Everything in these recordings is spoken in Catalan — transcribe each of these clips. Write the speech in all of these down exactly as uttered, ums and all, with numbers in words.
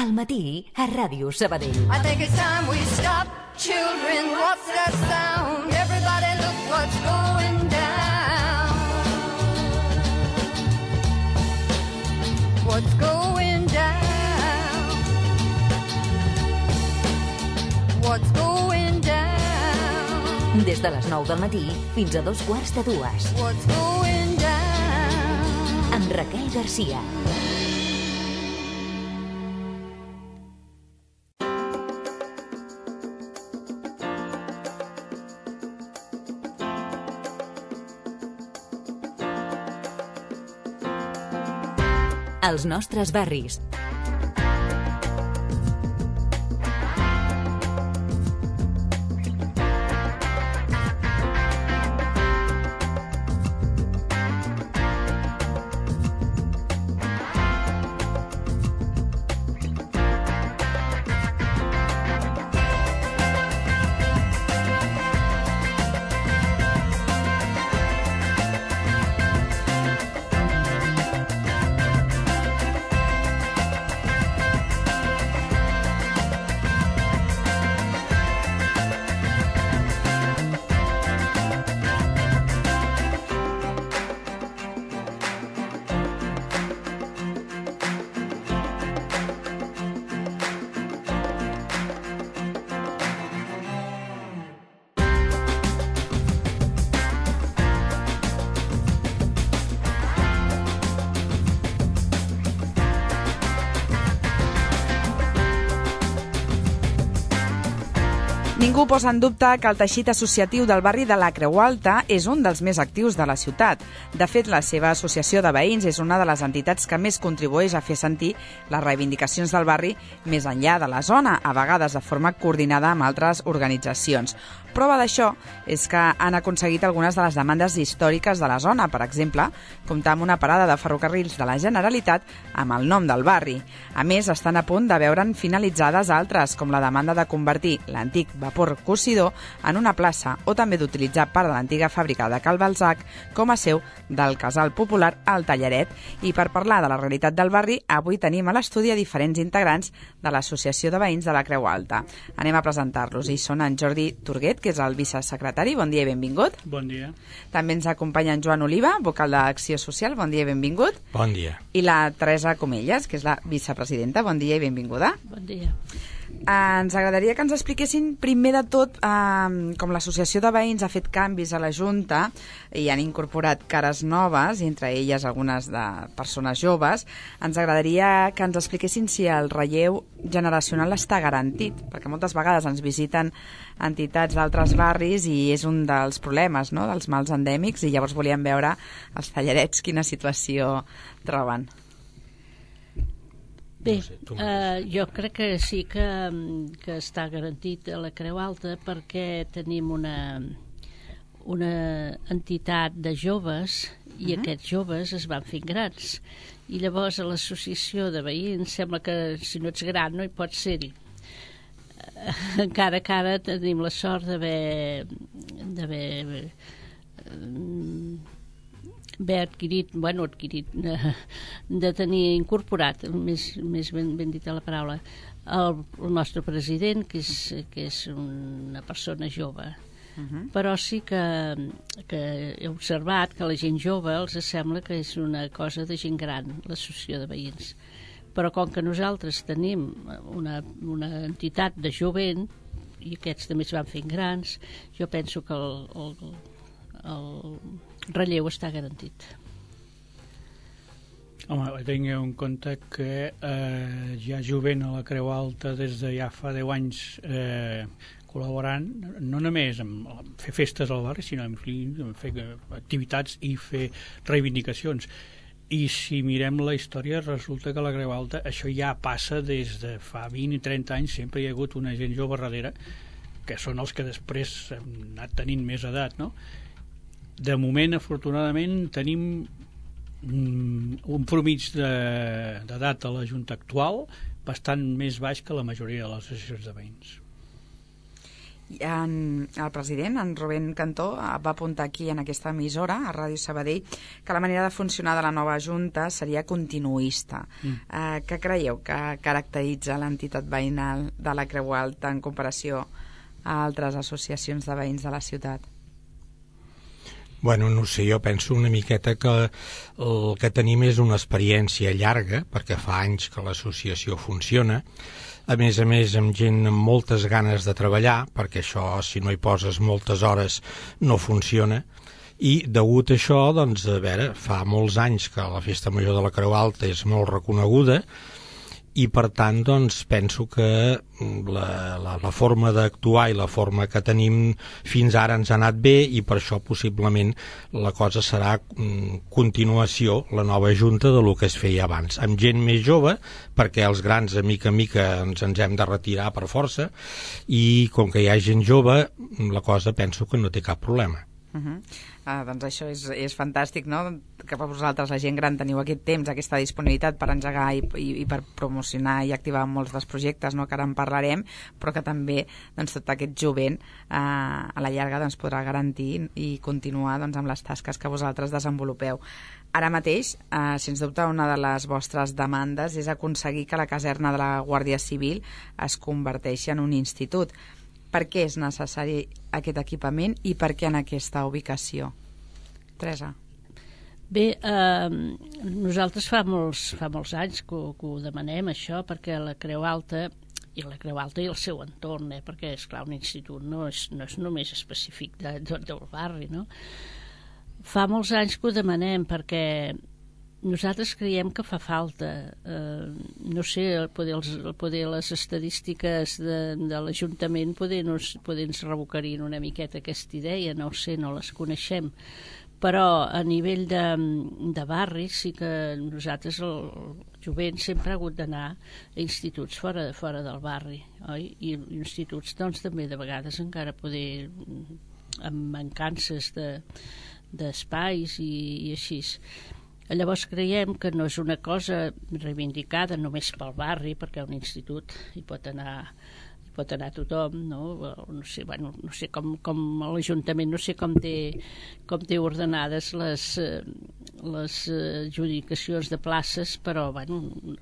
Al matí, a Ràdio Sabadell. I think it's time we stop. Children, what's that sound? Everybody look what's going down. What's going down? What's going down? Des de les nou del matí fins a dos quarts de dues. What's going down? Amb Raquel Garcia. Els nostres barris. Ningú posa en dubte que el teixit associatiu del barri de la Creu Alta és un dels més actius de la ciutat. De fet, la seva associació de veïns és una de les entitats que més contribueix a fer sentir les reivindicacions del barri més enllà de la zona, a vegades de forma coordinada amb altres organitzacions. Prova d'això és que han aconseguit algunes de les demandes històriques de la zona, per exemple, comptar amb una parada de ferrocarrils de la Generalitat amb el nom del barri. A més, estan a punt de veure'n finalitzades altres, com la demanda de convertir l'antic vapor cosidor en una plaça o també d'utilitzar part de l'antiga fàbrica de Cal Balzac com a seu del casal popular El Tallaret. I per parlar de la realitat del barri, avui tenim a l'estudi a diferents integrants de l'Associació de Veïns de la Creu Alta. Anem a presentar-los i són en Jordi Turguet, que és el vicesecretari. Bon dia i benvingut. Bon dia. També ens acompanya en Joan Oliva, vocal d'Acció Social. Bon dia i benvingut. Bon dia. I la Teresa Comelles, que és la vicepresidenta. Bon dia i benvinguda. Bon dia. Ens agradaria que ens expliquessin primer de tot eh, com l'associació de veïns ha fet canvis a la Junta i han incorporat cares noves, i entre elles algunes de persones joves. Ens agradaria que ens expliquessin si el relleu generacional està garantit, perquè moltes vegades ens visiten entitats d'altres barris i és un dels problemes, no?, dels mals endèmics, i llavors volíem veure els Tallarets quina situació troben. Bé, eh, jo crec que sí que, que està garantit a la Creu Alta, perquè tenim una, una entitat de joves i uh-huh. aquests joves es van fent grans. I llavors a l'associació de veïns sembla que si no ets gran no hi pots ser-hi. Eh, encara que ara tenim la sort d'haver d'haver eh, haver adquirit, bueno, adquirit, de tenir incorporat, més, més ben, ben dita la paraula, el, el nostre president, que és, que és una persona jove. Uh-huh. Però sí que, que he observat que la gent jove els sembla que és una cosa de gent gran, l'associació de veïns. Però com que nosaltres tenim una, una entitat de jovent, i aquests també es van fent grans, jo penso que el, el, el relleu està garantit. Home, tingueu en compte que eh, hi ha jovent a la Creu Alta des de ja fa deu anys eh, col·laborant, no només en fer festes al barri, sinó en fer activitats i fer reivindicacions. I si mirem la història, resulta que a la Creu Alta això ja passa des de fa vint i trenta anys. Sempre hi ha hagut una gent jove darrere, que són els que després han anat tenint més edat, no? De moment, afortunadament, tenim un promig d'edat de la Junta actual bastant més baix que la majoria de les associacions de veïns. En, el president, en Rubén Cantó, va apuntar aquí en aquesta emissora, a Ràdio Sabadell, que la manera de funcionar de la nova Junta seria continuista. Mm. Eh, què creieu que caracteritza l'entitat veïnal de la Creu Alta en comparació a altres associacions de veïns de la ciutat? Bueno, no sé, jo penso una miqueta que el que tenim és una experiència llarga, perquè fa anys que l'associació funciona, a més a més amb gent amb moltes ganes de treballar, perquè això, si no hi poses moltes hores, no funciona, i degut a això, doncs, a veure, fa molts anys que la Festa Major de la Creu Alta és molt reconeguda, i per tant doncs penso que la, la, la forma d'actuar i la forma que tenim fins ara ens ha anat bé, i per això possiblement la cosa serà mm, continuació, la nova Junta, de lo que es feia abans, amb gent més jove, perquè els grans a mica a mica ens, ens hem de retirar per força, i com que hi ha gent jove la cosa penso que no té cap problema. Uh-huh. Uh, doncs això és, és fantàstic, no? Que per vosaltres, la gent gran, teniu aquest temps, aquesta disponibilitat per engegar i, i, i per promocionar i activar molts dels projectes, no? Que ara en parlarem, però que també doncs, tot aquest jovent uh, a la llarga doncs, podrà garantir i continuar doncs, amb les tasques que vosaltres desenvolupeu. Ara mateix, uh, sens dubte, una de les vostres demandes és aconseguir que la caserna de la Guàrdia Civil es converteixi en un institut. Per què és necessari aquest equipament i per què en aquesta ubicació? Teresa. Bé, eh, nosaltres fa molts, fa molts anys que, que ho demanem, això, perquè la Creu Alta, i la Creu Alta i el seu entorn, eh, perquè, esclar, un institut no és, no és només específic de, de, del barri, no? Fa molts anys que ho demanem perquè nosaltres creiem que fa falta, eh, no sé, poder, els, poder les estadístiques de, de l'Ajuntament poder, nos, poder ens revocarien una miqueta aquesta idea, no ho sé, no les coneixem, però a nivell de, de barri sí que nosaltres, el jovent, sempre ha hagut d'anar a instituts fora, fora del barri, oi? I instituts, doncs, també de vegades encara poder, amb mancances de, d'espais i, i així. Llavors creiem que no és una cosa reivindicada només pel barri, perquè un institut hi pot anar, hi pot anar tothom, no? No sé, bueno, no sé com, com l'Ajuntament, no sé com té, com té ordenades les, les adjudicacions de places, però bueno,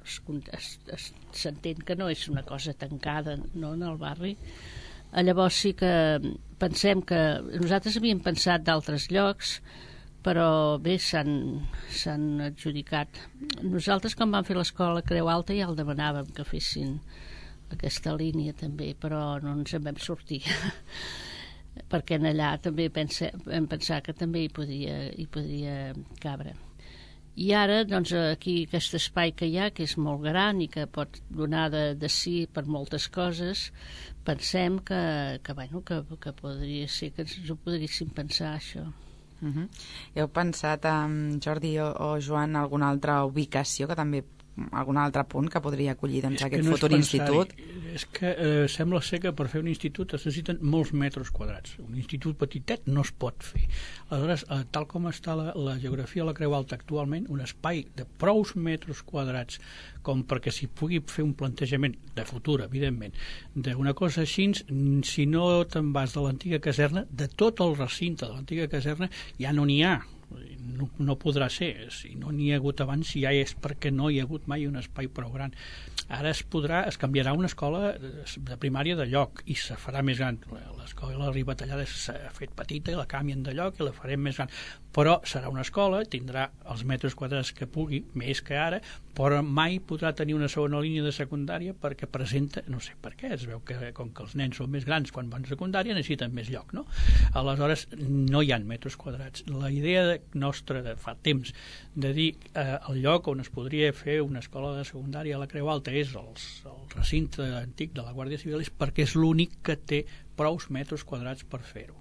s'entén que no és una cosa tancada, no, en el barri. Llavors sí que pensem que nosaltres havíem pensat d'altres llocs, però bé, s'han adjudicat. Nosaltres, quan vam fer l'escola Creu Alta, ja el demanàvem que fessin aquesta línia també, però no ens en vam sortir perquè en allà també pense, vam pensar que també hi podia, hi podia cabre. I ara, doncs, aquí aquest espai que hi ha, que és molt gran i que pot donar de, de sí per moltes coses, pensem que, que, bueno, que, que podria ser que ens ho podríssim pensar, això. Uh-huh. Heu pensat, um, Jordi o, o Joan, alguna altra ubicació que també, algun altre punt que podria acollir doncs, aquest no futur institut? És que eh, sembla ser que per fer un institut es necessiten molts metres quadrats. Un institut petitet no es pot fer. Aleshores, eh, tal com està la, la geografia de la Creu Alta actualment, un espai de prous metres quadrats com perquè s'hi pugui fer un plantejament de futur, evidentment, d'una cosa així, si no te'n vas de l'antiga caserna, de tot el recinte de l'antiga caserna ja no n'hi ha. No, no podrà ser, si no n'hi ha hagut abans, si ja és perquè no hi ha hagut mai un espai prou gran. Ara es podrà, es canviarà una escola de primària de lloc i se farà més gran. L'escola Ribatallada s'ha fet petita i la canvien de lloc i la farem més gran, però serà una escola, tindrà els metres quadrats que pugui, més que ara, però mai podrà tenir una segona línia de secundària perquè presenta, no sé per què, es veu que com que els nens són més grans quan van a secundària necessiten més lloc, no? Aleshores no hi ha metres quadrats. La idea nostra de fa temps de dir eh, el lloc on es podria fer una escola de secundària a la Creu Alta és els, el recinte antic de la Guàrdia Civil, és perquè és l'únic que té prous metres quadrats per fer-ho.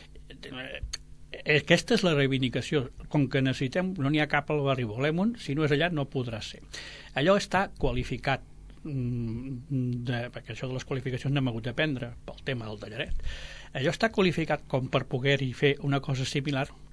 Aquesta és la reivindicació. Com que necessitem, no n'hi ha cap al barri, volem un, si no és allà no podrà ser. Allò està qualificat, de, perquè això de les qualificacions n'hem hagut d'aprendre pel tema del tallaret. Allò està qualificat com per poder-hi fer una cosa similar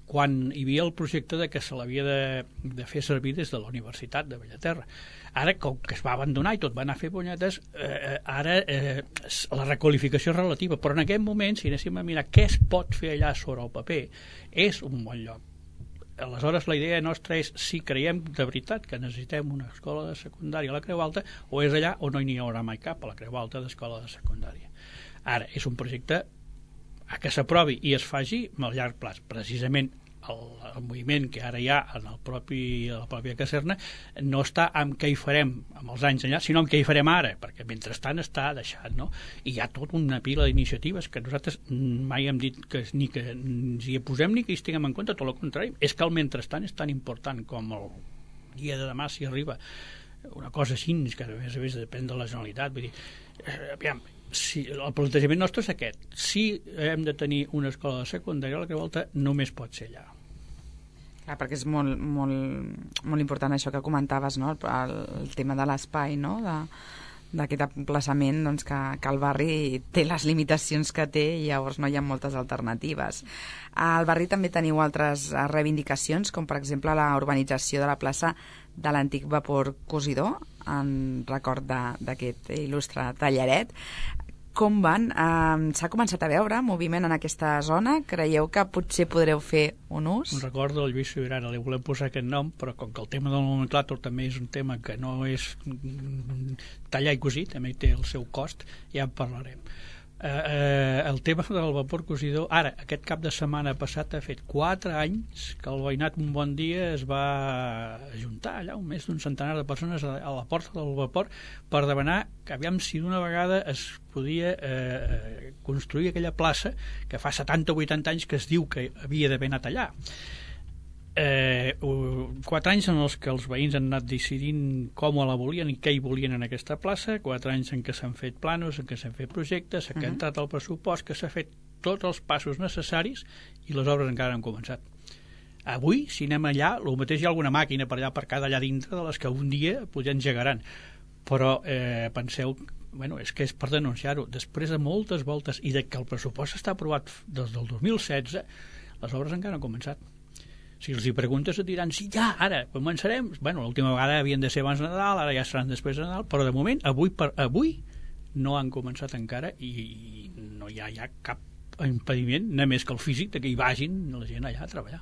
quan hi havia el projecte de que se l'havia de, de fer servir des de la Universitat de Bellaterra. Ara, com que es va abandonar i tot va anar a fer punyetes, eh, ara eh, la requalificació és relativa, però en aquest moment, si anéssim a mirar què es pot fer allà sobre el paper, és un bon lloc. Aleshores, la idea nostra és si creiem de veritat que necessitem una escola de secundària a la Creu Alta, o és allà o no n'hi haurà mai cap a la Creu Alta d'escola de secundària. Ara, és un projecte a que s'aprovi i es faci a llarg plaç. Precisament el, el moviment que ara hi ha en el propi, la pròpia caserna no està amb què hi farem amb els anys enllà, sinó amb què hi farem ara, perquè mentrestant està deixat, no? I hi ha tota una pila d'iniciatives que nosaltres mai hem dit que ni que ens hi posem ni que hi estiguem en compte, tot el contrari. És que el mentrestant és tan important com el dia de demà si arriba una cosa així, que a més a més depèn de la Generalitat. Vull dir, eh, aviam, si, el plantejament nostre és aquest. Si hem de tenir una escola de secundària a la Creu Alta, només pot ser allà. Clar, perquè és molt, molt, molt important això que comentaves, no? el, el tema de l'espai, no? de, d'aquest emplaçament, doncs, que, que el barri té les limitacions que té i llavors no hi ha moltes alternatives. Al barri també teniu altres reivindicacions, com per exemple la urbanització de la plaça de l'antic vapor cosidor, en record d'aquest il·lustre tallaret. Com van? Eh, s'ha començat a veure moviment en aquesta zona? Creieu que potser podreu fer un ús? Un record del Lluís Subirana, li volem posar aquest nom, però com que el tema del nomenclàtor també és un tema que no és tallar i cosir, també té el seu cost, ja en parlarem. Eh, eh, el tema del vapor cosidor, ara, aquest cap de setmana passat ha fet quatre anys que el veïnat un bon dia es va ajuntar allà, un més d'un centenar de persones a, a la porta del vapor per demanar que aviam si d'una vegada es podia eh, construir aquella plaça que fa setanta o vuitanta anys que es diu que havia d'haver anat allà. Eh, quatre anys en els que els veïns han anat decidint com la volien i què hi volien en aquesta plaça, quatre anys en què s'han fet planos, en què s'han fet projectes, que uh -huh. ha entrat el pressupost, que s'ha fet tots els passos necessaris i les obres encara no han començat. Avui, si anem allà, el mateix hi ha alguna màquina per allà aparcada allà dintre de les que un dia potser engegaran, però eh, penseu, bueno, és que és per denunciar-ho, després de moltes voltes i de que el pressupost està aprovat des del dos mil setze, les obres encara no han començat. Si els hi preguntes et diran, sí, ja, ara, començarem. Bueno, l'última vegada havien de ser abans de Nadal, ara ja seran després de Nadal, però de moment, avui per avui, no han començat encara i no hi ha ja cap impediment, només que el físic, de que hi vagin la gent allà a treballar.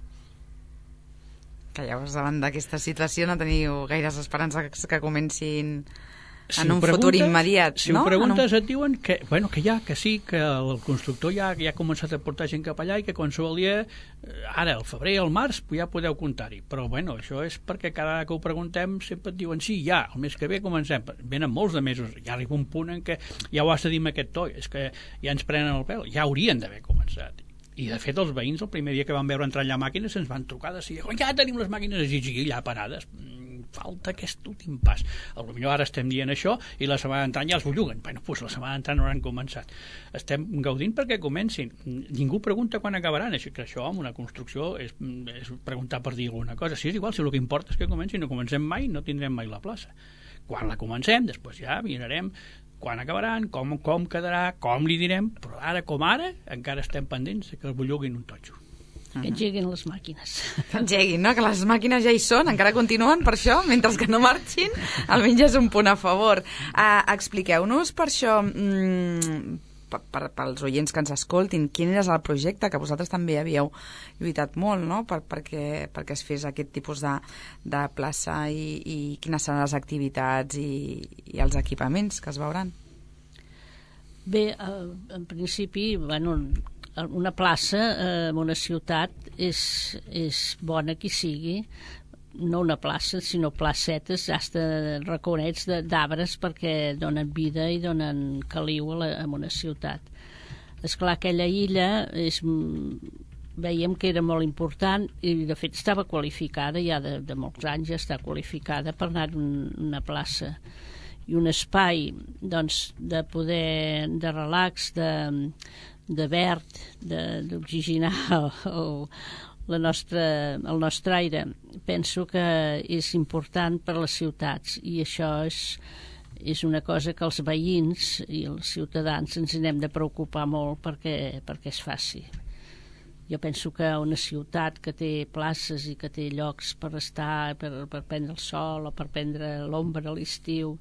Que llavors, davant d'aquesta situació, no teniu gaires esperances que comencin Si en un futur immediat, si no? Si ho preguntes un... et diuen que, bueno, que ja, que sí, que el constructor ja, ja ha començat a portar gent cap allà i que qualsevol dia, ara, al febrer, al març, ja podeu comptar-hi. Però, bueno, això és perquè cada vegada que ho preguntem sempre et diuen, sí, ja, el mes que ve comencem. Venen molts de mesos, ja arriba un punt en què ja ho has de dir amb aquest to, és que ja ens prenen el pèl, ja haurien d'haver començat. I, de fet, els veïns, el primer dia que van veure entrar allà màquines, ens van trucar de si, ja tenim les màquines allà parades. Falta aquest últim pas. Potser ara estem dient això i la setmana entrant ja els belluguen. Bueno, doncs la setmana entrant no han començat. Estem gaudint perquè comencin. Ningú pregunta quan acabaran. Així que això, amb una construcció, és, és preguntar per dir alguna cosa. Si és igual, si el que importa és que comencin, no comencem mai, no tindrem mai la plaça. Quan la comencem, després ja mirarem quan acabaran, com, com quedarà, com li direm, però ara com ara encara estem pendents de que el belluguin un totxo. Que engeguin les màquines. Que engeguin, no? Que les màquines ja hi són, encara continuen per això, mentre que no marxin, almenys és un punt a favor. Uh, expliqueu-nos per això, mm, per, per, pels oients que ens escoltin, quin és el projecte, que vosaltres també havíeu lluitat molt, no?, per, perquè, perquè es fes aquest tipus de, de plaça i, i quines seran les activitats i, i els equipaments que es veuran. Bé, en principi, bueno, una plaça eh, en una ciutat és, és bona que sigui, no una plaça, sinó placetes, hasta raconets d'arbres perquè donen vida i donen caliu a, la, a una ciutat. Esclar, aquella illa és, veiem que era molt important i de fet estava qualificada, ja de, de molts anys ja està qualificada per anar a un, una plaça i un espai, doncs, de poder, de relax, de, de verd, d'oxigenar el, la nostra, el nostre aire. Penso que és important per a les ciutats i això és, és una cosa que els veïns i els ciutadans ens n'hem de preocupar molt perquè, perquè es faci. Jo penso que una ciutat que té places i que té llocs per estar, per, per prendre el sol o per prendre l'ombra a l'estiu,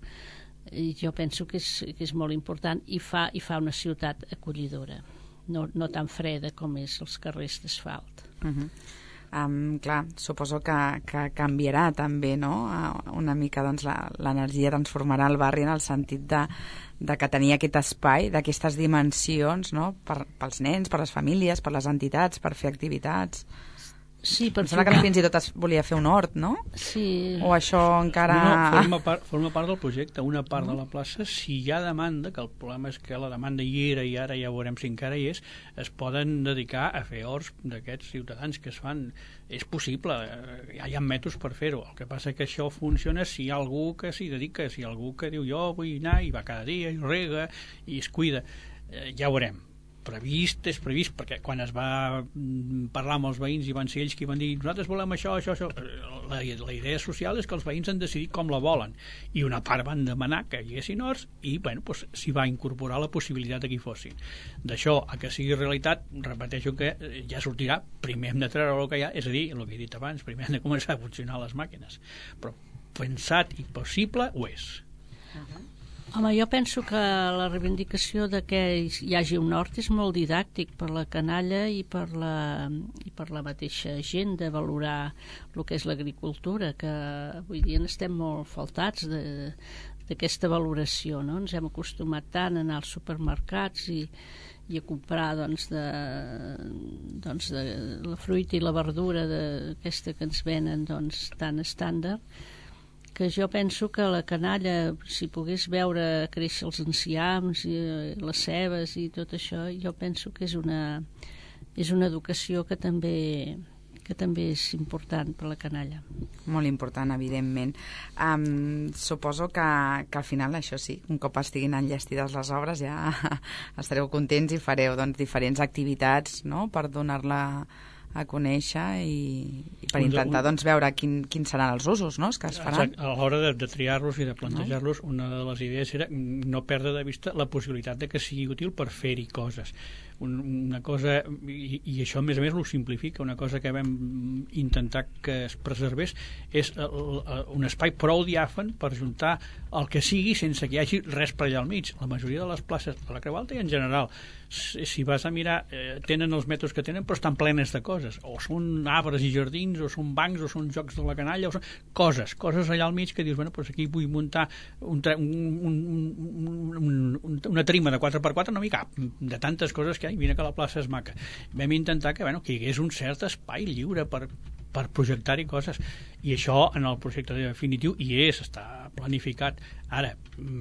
jo penso que és, que és molt important i fa, i fa una ciutat acollidora, no, no tan freda com és els carrers d'asfalt. Uh-huh. Um, clar, suposo que, que canviarà també, no? Uh, una mica doncs, la, l'energia transformarà el barri en el sentit de, de que tenia aquest espai, d'aquestes dimensions, no? Per, pels nens, per les famílies, per les entitats, per fer activitats. Sí, per em sembla que fins i tot es volia fer un hort, no? Sí. O això encara... No, no, forma, part, forma part del projecte. Una part de la plaça, si hi ha demanda, que el problema és que la demanda hi era i ara ja veurem si encara hi és, es poden dedicar a fer horts d'aquests ciutadans que es fan. És possible, ja hi ha mètodes per fer-ho. El que passa que això funciona si hi ha algú que s'hi dedica, si hi ha algú que diu jo vull anar i va cada dia i rega i es cuida. Eh, ja ho veurem. Previst és previst, perquè quan es va parlar amb els veïns i van ser ells qui van dir nosaltres volem això, això, això, la, la idea social és que els veïns han decidit com la volen i una part van demanar que hi haguessin horts i bueno, doncs, s'hi va incorporar la possibilitat que hi fossin. D'això a que sigui realitat, repeteixo que ja sortirà, primer hem de treure el que hi ha, és a dir, el que he dit abans, primer hem de començar a funcionar les màquines, però pensat i possible ho és. Uh-huh. Home, jo penso que la reivindicació de que hi hagi un hort és molt didàctic per la canalla i per la, i per la mateixa gent de valorar el que és l'agricultura, que avui dia n'estem molt faltats de, d'aquesta valoració, no? Ens hem acostumat tant a anar als supermercats i, i a comprar doncs, de, doncs, de la fruita i la verdura de, aquesta que ens venen doncs, tan estàndard, que jo penso que la canalla, si pogués veure créixer els enciams i les cebes i tot això, jo penso que és una, és una educació que també, que també és important per la canalla. Molt important, evidentment. Um, suposo que, que al final, això sí, un cop estiguin enllestides les obres ja estareu contents i fareu doncs, diferents activitats, no?, per donar-la a conèixer i, i per intentar doncs, veure quin, quins seran els usos, no?, que es faran. Exacte. A l'hora de, de triar-los i de plantejar-los, una de les idees era no perdre de vista la possibilitat de que sigui útil per fer-hi coses. Un, una cosa, i, i això a més a més ho simplifica, una cosa que vam intentar que es preservés és el, el, un espai prou diàfan per juntar el que sigui sense que hi hagi res per allà al mig. La majoria de les places de la Creu Alta i en general, si vas a mirar, eh, tenen els metres que tenen però estan plenes de coses, o són arbres i jardins, o són bancs, o són jocs de la canalla, o són coses, coses allà al mig que dius, bueno, doncs aquí vull muntar un, un, un, un, un, una tarima de quatre per quatre, no m'hi cap, de tantes coses que hi ha, i mira que la plaça és maca. Vam intentar que, bueno, que hi hagués un cert espai lliure per, per projectar-hi coses, i això en el projecte definitiu hi és, està planificat. Ara,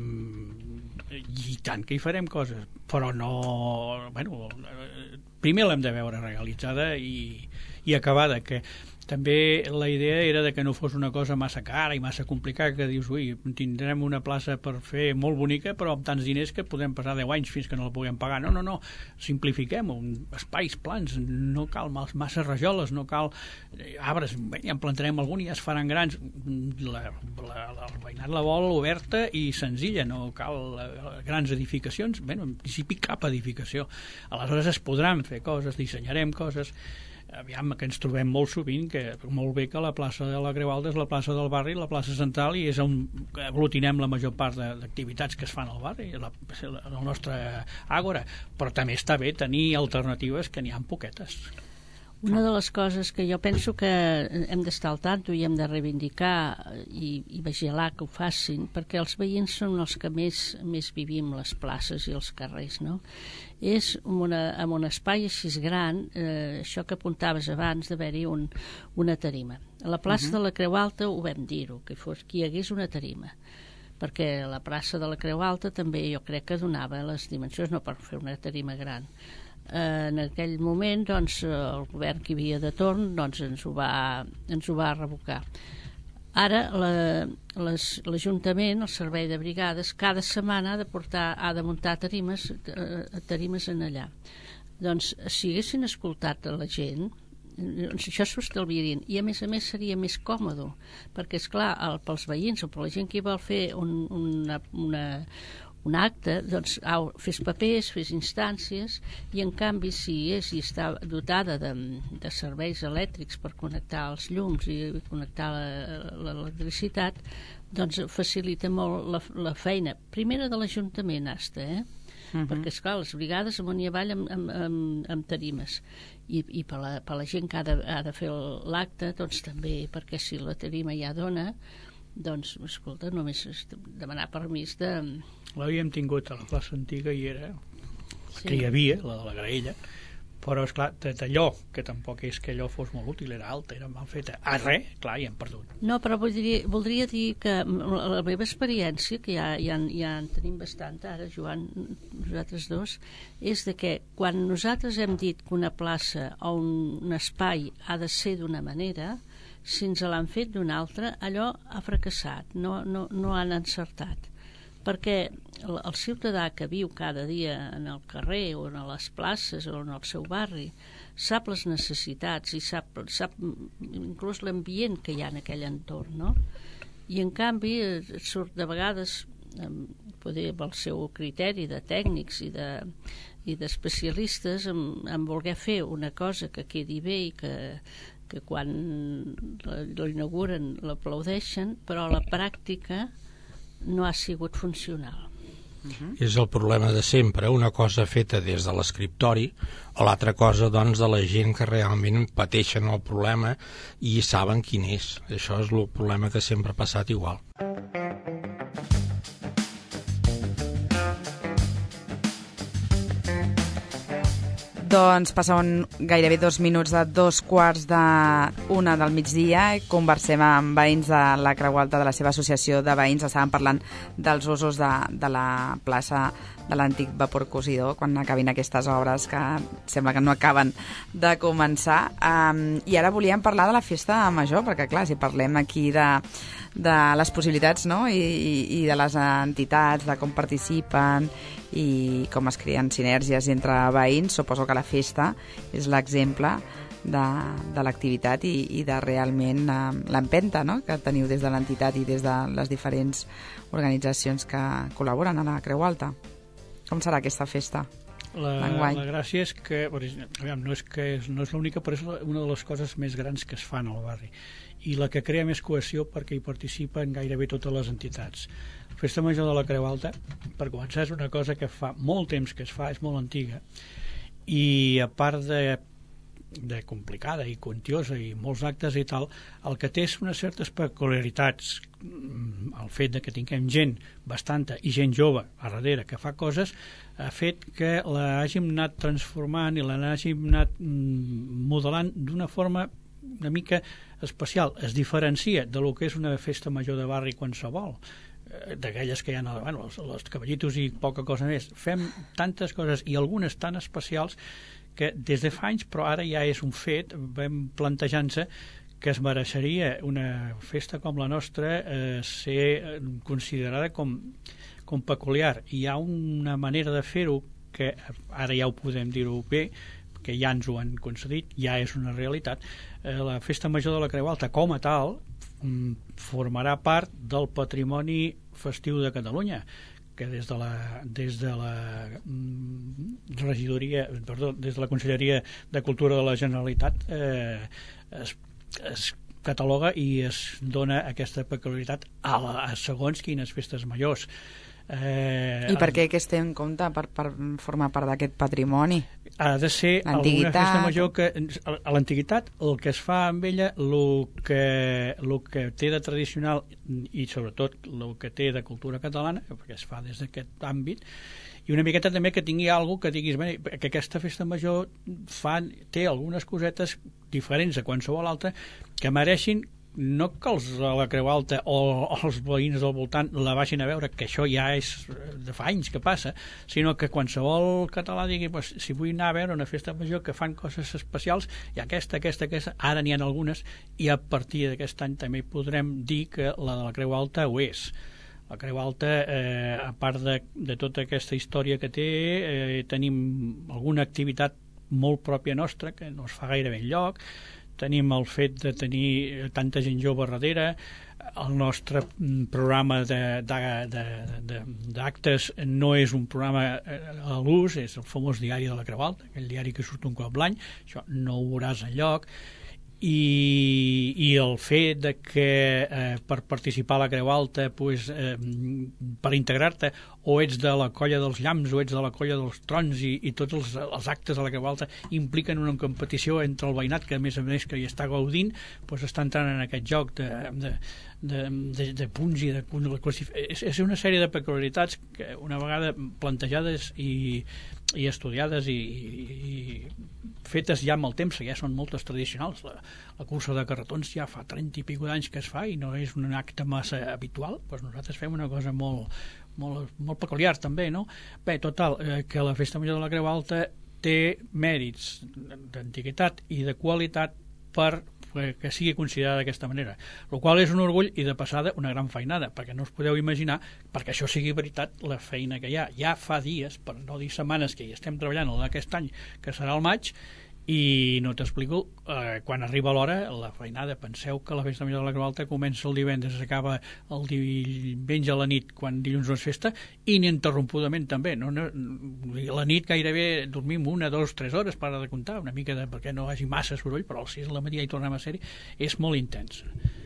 mmm, i tant que hi farem coses, però no... Bueno, primer l'hem de veure realitzada i, i acabada, que també la idea era de que no fos una cosa massa cara i massa complicada, que dius, ui, tindrem una plaça per fer molt bonica, però amb tants diners que podem passar deu anys fins que no la puguem pagar. No, no, no, simplifiquem, un, espais plans, no cal massa rajoles, no cal eh, arbres, bé, ja en plantarem algun i ja es faran grans. La, la, la, el veïnat la vol oberta i senzilla, no cal eh, grans edificacions, bé, en principi cap edificació. Aleshores es podran fer coses, dissenyarem coses. Aviam, que ens trobem molt sovint que molt bé que la plaça de la Creu Alta és la plaça del barri, la plaça central, i és on aglutinem la major part d'activitats que es fan al barri, la, el nostre àgora, però també està bé tenir alternatives que n'hi ha poquetes. Una de les coses que jo penso que hem d'estar al tanto i hem de reivindicar i, i vigilar que ho facin, perquè els veïns són els que més, més vivim les places i els carrers, no? És una, en un espai així gran, eh, això que apuntaves abans d'haver-hi un, una tarima. A la plaça uh-huh. de la Creu Alta ho vam dir-ho, que, fos, que hi hagués una tarima, perquè la plaça de la Creu Alta també jo crec que donava les dimensions, no per fer una tarima gran. En aquell moment doncs, el govern que hi havia de torn doncs, ens, ho va, ens ho va revocar. Ara l'Ajuntament, el servei de brigades, cada setmana ha de, portar, ha de muntar tarimes, tarimes en allà. Doncs si haguessin escoltat a la gent, doncs això s'ho estalviarien, i a més a més seria més còmode, perquè esclar, el, pels veïns o per la gent que hi vol fer un, una, una un acte, doncs au, fes papers, fes instàncies, i en canvi si és i està dotada de, de serveis elèctrics per connectar els llums i connectar l'electricitat, doncs facilita molt la, la feina, primera de l'Ajuntament hasta, eh? Uh-huh. Perquè, esclar, les brigades amunt i avall amb, amb, amb, amb tarimes, i, i per, la, per la gent que ha de, ha de fer l'acte, doncs també, perquè si la tarima ja dona, doncs, escolta, només demanar permís de... L'havíem tingut a la plaça antiga i era Sí. que hi havia, la de la graella, però, esclar, d'allò, que tampoc és que allò fos molt útil, era alta, era mal feta, a res, clar, hi hem perdut. No, però voldria, voldria dir que la meva experiència, que ja, ja, ja en tenim bastant ara, Joan, nosaltres dos, és de que quan nosaltres hem dit que una plaça o un, un espai ha de ser d'una manera, si ens l'han fet d'una altra, allò ha fracassat, no, no, no han encertat. Perquè el, el ciutadà que viu cada dia en el carrer o en les places o en el seu barri sap les necessitats i sap, sap inclús l'ambient que hi ha en aquell entorn, no? I en canvi surt de vegades poder amb el seu criteri de tècnics i de i d'especialistes en, en voler fer una cosa que quedi bé i que, que quan l'inauguren l'aplaudeixen, però a la pràctica no ha sigut funcional. Uh-huh. És el problema de sempre, una cosa feta des de l'escriptori o l'altra cosa, doncs, de la gent que realment pateixen el problema i saben quin és. Això és el problema que sempre ha passat igual. Doncs passaven gairebé dos minuts de dos quarts d'una del migdia i conversem amb veïns de la Creu Alta, de la seva associació de veïns. Estàvem parlant dels usos de, de la plaça de l'antic vapor cosidor quan acabin aquestes obres que sembla que no acaben de començar. Um, I ara volíem parlar de la festa major, perquè clar, si parlem aquí de, de les possibilitats, no? I, i, i de les entitats, de com participen i com es creen sinergies entre veïns, suposo que la festa és l'exemple de, de l'activitat i, i de realment eh, l'empenta, no?, que teniu des de l'entitat i des de les diferents organitzacions que col·laboren a la Creu Alta. Com serà aquesta festa? La, la gràcia és que, aviam, no és que és, no és l'única, però és una de les coses més grans que es fan al barri i la que crea més cohesió perquè hi participen gairebé totes les entitats. La Festa Major de la Creu Alta, per començar, és una cosa que fa molt temps que es fa, és molt antiga, i a part de, de complicada i quantiosa i molts actes i tal, el que té és unes certes peculiaritats. El fet de que tinguem gent bastanta i gent jove a darrere que fa coses ha fet que l'hàgim anat transformant i l'hàgim anat modelant d'una forma una mica especial. Es diferencia de lo que és una festa major de barri qualsevol, d'aquelles que hi ha, bueno, els, els cavallitos i poca cosa més. Fem tantes coses i algunes tan especials que des de fa anys, però ara ja és un fet, vam plantejant-se que es mereixeria una festa com la nostra eh, ser considerada com, com peculiar. I hi ha una manera de fer-ho que ara ja ho podem dir-ho bé, que ja ens ho han concedit, ja és una realitat. Eh, la Festa Major de la Creu Alta com a tal formarà part del patrimoni festiu de Catalunya, que des de la, des de la regidoria, perdó, des de la Conselleria de Cultura de la Generalitat eh, es, es cataloga i es dona aquesta peculiaritat a, la, a segons quines festes majors. Eh, I per què que es té en compte per, per formar part d'aquest patrimoni? Ha de ser alguna festa major que a l'antiguitat el que es fa amb ella, el que, el que té de tradicional i sobretot el que té de cultura catalana, perquè es fa des d'aquest àmbit, i una miqueta també que tingui alguna cosa que diguis bé, que aquesta festa major fa, té algunes cosetes diferents a qualsevol altra que mereixin no que els a la Creu Alta o els veïns del voltant la vagin a veure, que això ja és de fa anys que passa, sinó que qualsevol català digui, pues, si vull anar a veure una festa major que fan coses especials, i aquesta, aquesta, aquesta, ara n'hi ha algunes, i a partir d'aquest any també podrem dir que la de la Creu Alta ho és. La Creu Alta, eh, a part de, de tota aquesta història que té, eh, tenim alguna activitat molt pròpia nostra, que no es fa gairebé enlloc. Tenim el fet de tenir tanta gent jove darrere, el nostre programa d'actes no és un programa a l'ús, és el famós diari de la Creu Alta, aquell diari que surt un cop l'any, això no ho veuràs enlloc. I, i el fet de que eh, per participar a la Creu Alta, pues, eh, per integrar-te, o ets de la colla dels llamps o ets de la colla dels trons, i, i tots els, els actes a la Creu Alta impliquen una competició entre el veïnat, que a més a més que hi està gaudint, pues, està entrant en aquest joc de, de, de, de, de punts i de, de és, és una sèrie de peculiaritats que una vegada plantejades i, i estudiades i, i fetes ja amb el temps, ja són moltes tradicionals. La, la cursa de carretons ja fa trenta i pico d'anys que es fa i no és un acte massa habitual, doncs nosaltres fem una cosa molt, molt, molt peculiar també, no? Bé, total, eh, que la Festa Major de la Creu Alta té mèrits d'antiguitat i de qualitat per que sigui considerada d'aquesta manera, el qual és un orgull i de passada una gran feinada, perquè no us podeu imaginar, perquè això sigui veritat, la feina que hi ha. Ja fa dies, per no dir setmanes, que hi estem treballant el d'aquest any, que serà el maig, i no t'explico, eh, quan arriba l'hora, la feinada. Penseu que la Festa Major de la Creu Alta comença el divendres, acaba el diumenge a la nit, quan dilluns no és festa, ininterrompudament també. No, no, la nit gairebé dormim una, dos, tres hores, per de comptar, una mica de, perquè no hi hagi massa soroll, però als sis de la matí hi tornem a ser-hi, és molt intens.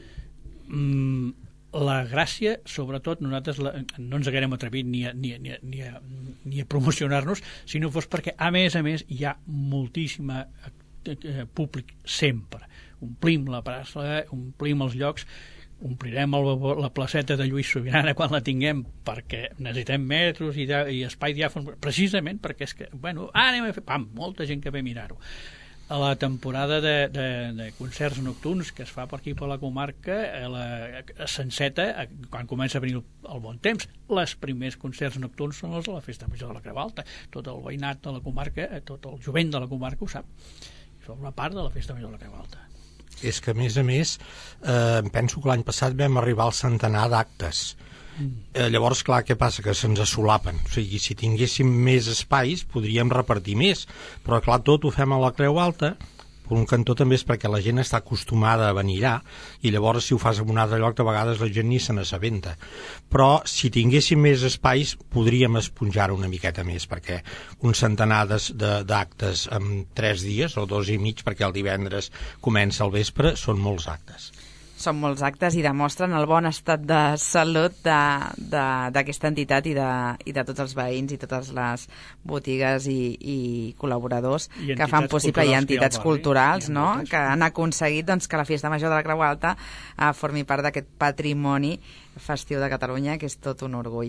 Mm, la gràcia, sobretot, nosaltres la, no ens haguérem atrevit ni a, ni, a, ni, a, ni, a, ni a promocionar-nos si no fos perquè, a més a més, hi ha moltíssima eh, públic sempre. Omplim la plaça, omplim els llocs, omplirem el, la placeta de Lluís Sobirana quan la tinguem, perquè necessitem metros i, i espai diàfon, precisament perquè és que, bueno, anem a fer, pam, molta gent que ve a mirar-ho. A la temporada de, de, de concerts nocturns que es fa per aquí per la comarca, a la a senceta, quan comença a venir el, el bon temps, els primers concerts nocturns són els de la Festa Major de la Creu Alta. Tot el veïnat de la comarca, tot el jovent de la comarca ho sap. Forma part de la Festa Major de la Creu Alta. És que, a més a més, eh, penso que l'any passat vam arribar al centenar d'actes. Eh, llavors, clar, què passa? Que se'ns assolapen. O sigui, si tinguéssim més espais podríem repartir més, però clar, tot ho fem a la Creu Alta. Per un cantó també és perquè la gent està acostumada a venir allà, i llavors si ho fas en un altre lloc de vegades la gent ni se n'assabenta. Però si tinguéssim més espais podríem esponjar-ho una miqueta més, perquè un centenar d'actes en tres dies o dos i mig, perquè el divendres comença al vespre, són molts actes. Són molts actes i demostren el bon estat de salut d'aquesta entitat i de, i de tots els veïns i totes les botigues i, i col·laboradors I que fan possible, i entitats culturals, no? Que han aconseguit doncs, que la Festa Major de la Creu Alta eh, formi part d'aquest patrimoni festiu de Catalunya, que és tot un orgull.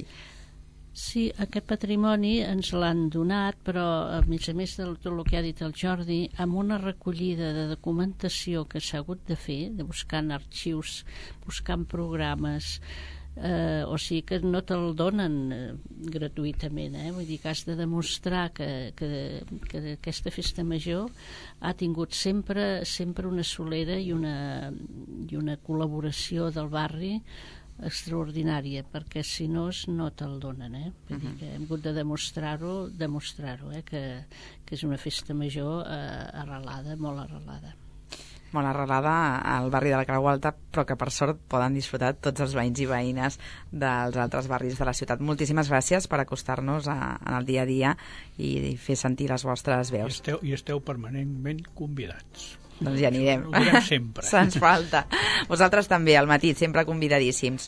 Sí, aquest patrimoni ens l'han donat, però a més a més de tot el que ha dit el Jordi, amb una recollida de documentació que s'ha hagut de fer, de buscant arxius, buscant programes, eh, o sigui que no te'l donen eh, gratuïtament, eh? Vull dir que has de demostrar que, que, que aquesta festa major ha tingut sempre, sempre una solera i una, i una col·laboració del barri extraordinària, perquè si no no te'l donen, eh? Vull dir que hem hagut de demostrar-ho, demostrar-ho, eh? que, que és una festa major eh, arrelada, molt arrelada. Molt arrelada al barri de la Creu Alta, però que per sort poden disfrutar tots els veïns i veïnes dels altres barris de la ciutat. Moltíssimes gràcies per acostar-nos a, en el dia a dia i fer sentir les vostres veus. I esteu, i esteu permanentment convidats. Doncs ja anirem. Ho direm sempre. Se'ns falta. Vosaltres també, al matí, sempre convidadíssims.